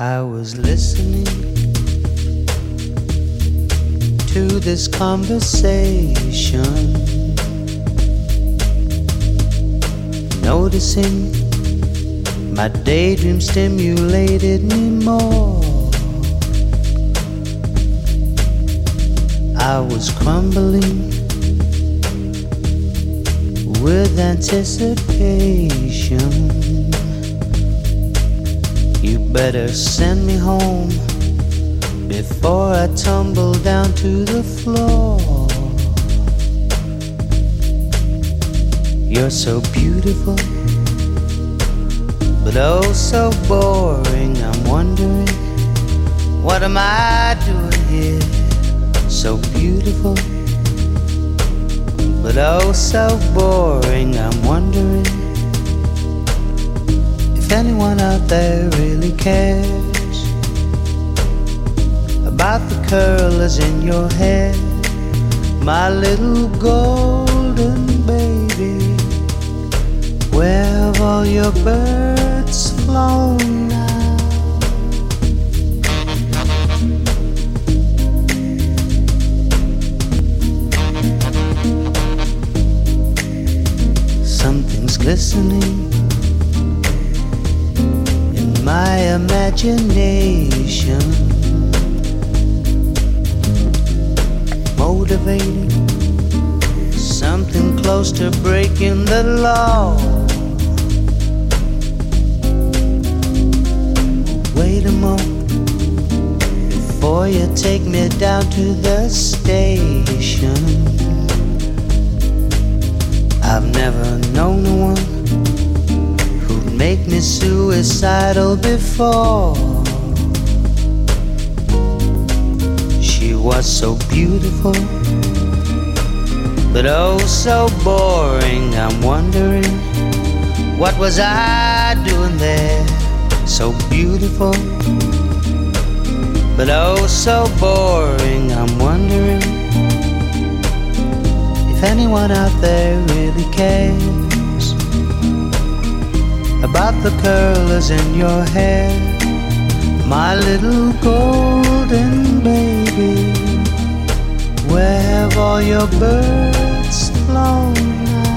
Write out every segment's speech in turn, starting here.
I was listening to this conversation, noticing my daydream stimulated me more. I was crumbling with anticipation. You better send me home before I tumble down to the floor. You're so beautiful, but oh so boring. I'm wondering, what am I doing here? So beautiful, but oh so boring. I'm wondering if anyone out there really cares about the curlers in your hair, my little golden baby. Where have all your birds flown now? Something's glistening in my imagination, motivating something close to breaking the law. Wait a moment before you take me down to the station. I've never known a one who'd make me suicidal before. She was so beautiful, but oh so boring. I'm wondering, what was I doing there? So beautiful, but oh so boring. I'm wondering if anyone out there really cares about the curlers in your hair, my little golden baby. Where have all your birds flown now?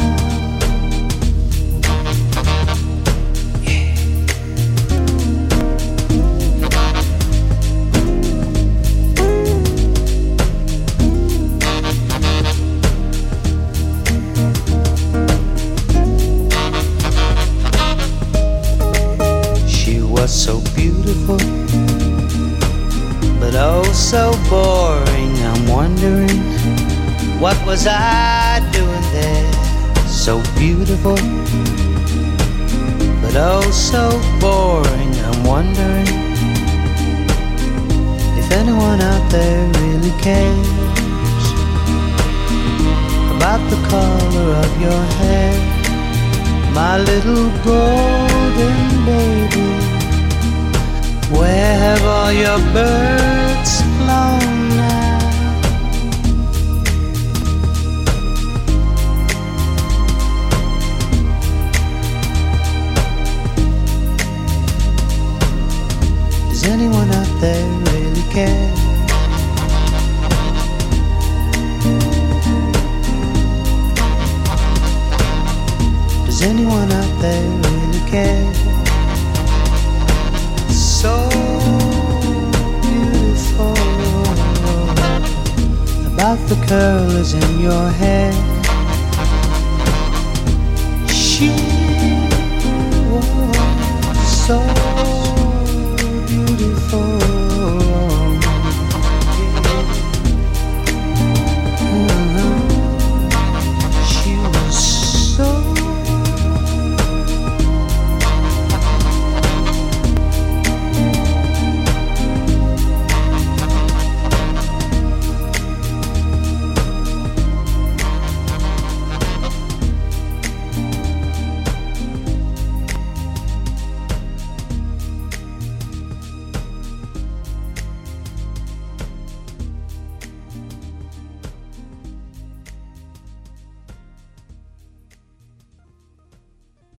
So beautiful, but oh so boring. I'm wondering, what was I doing there? So beautiful, but oh so boring. I'm wondering if anyone out there really cares about the color of your hair, my little golden baby. Where have all your birds flown now? Does anyone out there really care? Does anyone out there really care? So beautiful, about the curlers in your hair. She